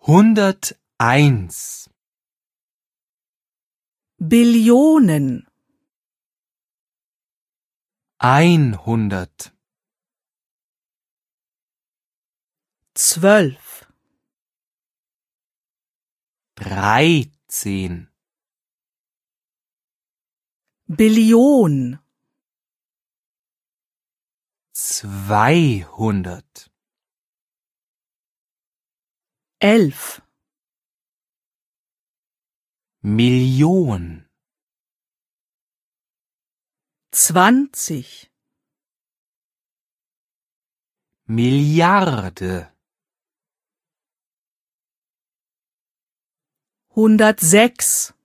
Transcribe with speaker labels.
Speaker 1: 101.
Speaker 2: Billionen.
Speaker 1: 100.
Speaker 2: 12.
Speaker 1: 13.
Speaker 2: Billion.
Speaker 1: 200.
Speaker 2: 11.
Speaker 1: Million.
Speaker 2: 20.
Speaker 1: Milliarde.
Speaker 2: 106.